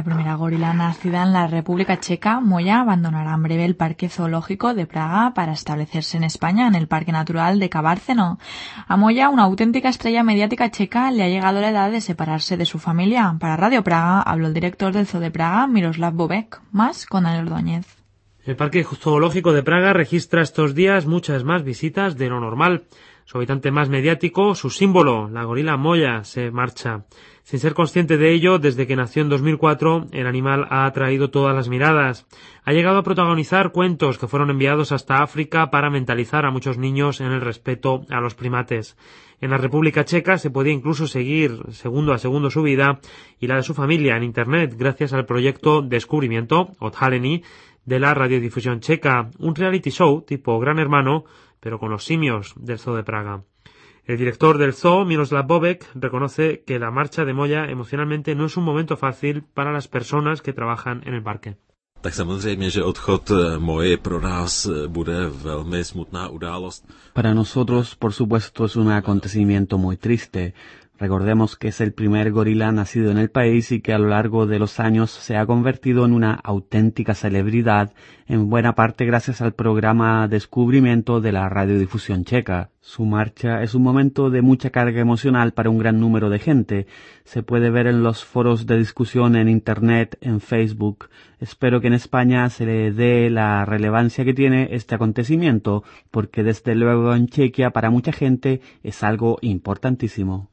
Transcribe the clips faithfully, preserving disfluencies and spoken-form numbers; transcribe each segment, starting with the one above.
La primera gorila nacida en la República Checa, Moya, abandonará en breve el Parque Zoológico de Praga para establecerse en España, en el Parque Natural de Kabárzeno. A Moya, una auténtica estrella mediática checa, le ha llegado la edad de separarse de su familia. Para Radio Praga habló el director del Zoo de Praga, Miroslav Bobek. Más con Daniel Ordóñez. El Parque Zoológico de Praga registra estos días muchas más visitas de lo normal. Su habitante más mediático, su símbolo, la gorila Moya, se marcha. Sin ser consciente de ello, desde que nació en dos mil cuatro, el animal ha atraído todas las miradas. Ha llegado a protagonizar cuentos que fueron enviados hasta África para mentalizar a muchos niños en el respeto a los primates. En la República Checa se podía incluso seguir segundo a segundo su vida y la de su familia en Internet gracias al proyecto Descubrimiento, Odhalení, de la radiodifusión checa, un reality show tipo Gran Hermano, pero con los simios del Zoo de Praga. El director del zoo, Miroslav Bobek, reconoce que la marcha de Moya emocionalmente no es un momento fácil para las personas que trabajan en el parque. Tak samozřejmě, že odchod Moji pro nás bude velmi smutná událost. Para nosotros, por supuesto, es un acontecimiento muy triste. Recordemos que es el primer gorila nacido en el país y que a lo largo de los años se ha convertido en una auténtica celebridad, en buena parte gracias al programa Descubrimiento de la radiodifusión checa. Su marcha es un momento de mucha carga emocional para un gran número de gente. Se puede ver en los foros de discusión en Internet, en Facebook. Espero que en España se le dé la relevancia que tiene este acontecimiento, porque desde luego en Chequia para mucha gente es algo importantísimo.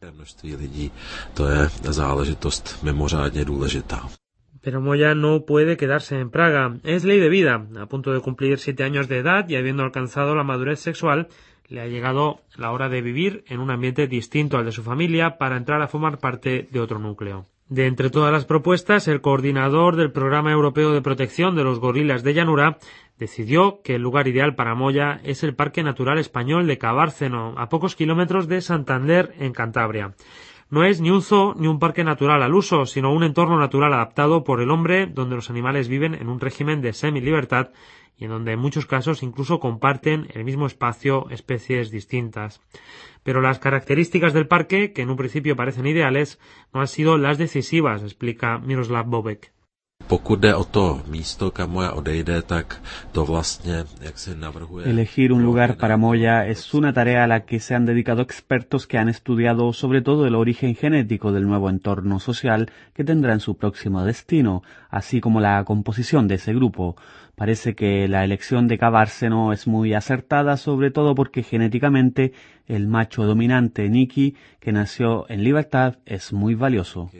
Pero Moya no puede quedarse en Praga. Es ley de vida. A punto de cumplir siete años de edad y habiendo alcanzado la madurez sexual, le ha llegado la hora de vivir en un ambiente distinto al de su familia para entrar a formar parte de otro núcleo. De entre todas las propuestas, el coordinador del Programa Europeo de Protección de los Gorilas de Llanura decidió que el lugar ideal para Moya es el Parque Natural Español de Kabárzeno, a pocos kilómetros de Santander, en Cantabria. No es ni un zoo ni un parque natural al uso, sino un entorno natural adaptado por el hombre donde los animales viven en un régimen de semilibertad y en donde en muchos casos incluso comparten el mismo espacio especies distintas. Pero las características del parque, que en un principio parecen ideales, no han sido las decisivas, explica Miroslav Bobek. Elegir un lugar para Moya es una tarea a la que se han dedicado expertos que han estudiado sobre todo el origen genético del nuevo entorno social que tendrá en su próximo destino, así como la composición de ese grupo. Parece que la elección de Kabárzeno es muy acertada, sobre todo porque genéticamente el macho dominante Niki, que nació en libertad, es muy valioso.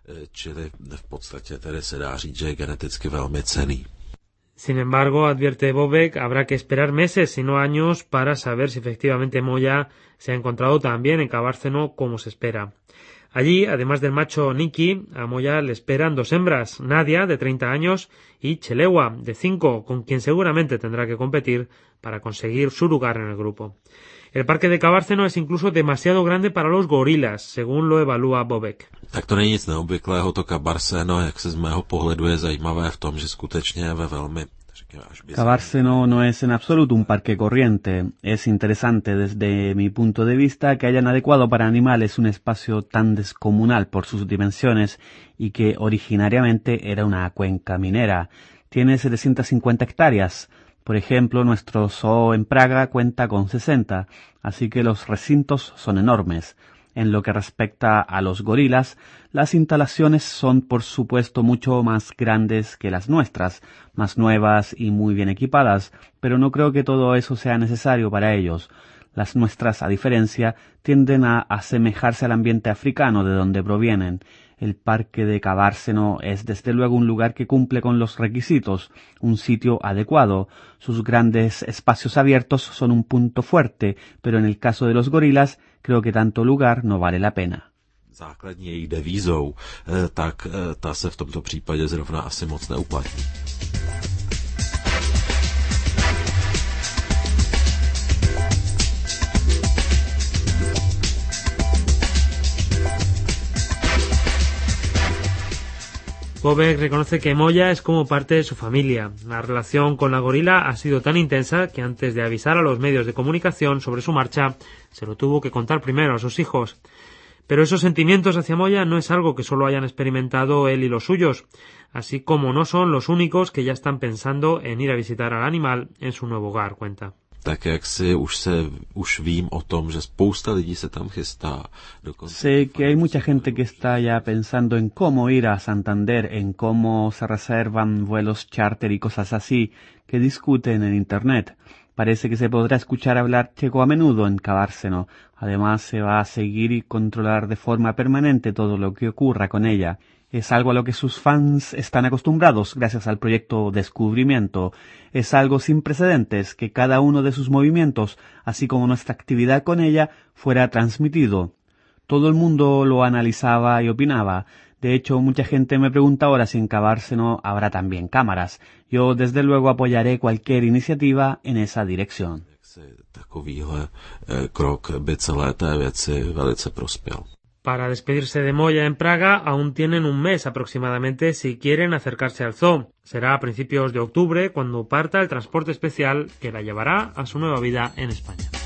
Sin embargo, advierte Bobek, habrá que esperar meses, si no años, para saber si efectivamente Moya se ha encontrado tan bien en Kabárzeno como se espera. Allí, además del macho Niki, a Moya le esperan dos hembras, Nadia, de treinta años, y Chelewa, de cinco, con quien seguramente tendrá que competir para conseguir su lugar en el grupo. El parque de Kabárzeno es incluso demasiado grande para los gorilas, según lo evalúa Bobek. Tak to není nic neobvyklého, to Kabárzeno, jak se z mého pohledu je zajímavé v tom, že skutečně ve velmi... Kabárzeno no es en absoluto un parque corriente. Es interesante desde mi punto de vista que hayan adecuado para animales un espacio tan descomunal por sus dimensiones y que originariamente era una cuenca minera. Tiene setecientas cincuenta hectáreas. Por ejemplo, nuestro zoo en Praga cuenta con sesenta, así que los recintos son enormes. En lo que respecta a los gorilas, las instalaciones son por supuesto mucho más grandes que las nuestras, más nuevas y muy bien equipadas, pero no creo que todo eso sea necesario para ellos. Las nuestras, a diferencia, tienden a asemejarse al ambiente africano de donde provienen. El parque de Kabárzeno es desde luego un lugar que cumple con los requisitos, un sitio adecuado. Sus grandes espacios abiertos son un punto fuerte, pero en el caso de los gorilas, creo que tanto lugar no vale la pena. Základní její devízou, tak ta se v tomto případě zrovna asi moc neuplatní. Bobek reconoce que Moya es como parte de su familia. La relación con la gorila ha sido tan intensa que antes de avisar a los medios de comunicación sobre su marcha, se lo tuvo que contar primero a sus hijos. Pero esos sentimientos hacia Moya no es algo que solo hayan experimentado él y los suyos, así como no son los únicos que ya están pensando en ir a visitar al animal en su nuevo hogar, cuenta. Tak jak si už se, už vím o tom, že spousta lidí se tam chystá. Sé que hay mucha gente que está ya pensando en cómo ir a Santander, en cómo se reservan vuelos charter y cosas así, que discuten en internet. Parece que se podrá escuchar hablar checo a menudo en Cabárceno. Además, se va a seguir y controlar de forma permanente todo lo que ocurra con ella. Es algo a lo que sus fans están acostumbrados gracias al proyecto Descubrimiento. Es algo sin precedentes que cada uno de sus movimientos, así como nuestra actividad con ella, fuera transmitido. Todo el mundo lo analizaba y opinaba. De hecho, mucha gente me pregunta ahora si en Cabárceno habrá también cámaras. Yo, desde luego, apoyaré cualquier iniciativa en esa dirección. Takovýhle krok by celé té věci velice prospěl. Para despedirse de Moya en Praga aún tienen un mes aproximadamente si quieren acercarse al zoo. Será a principios de octubre cuando parta el transporte especial que la llevará a su nueva vida en España.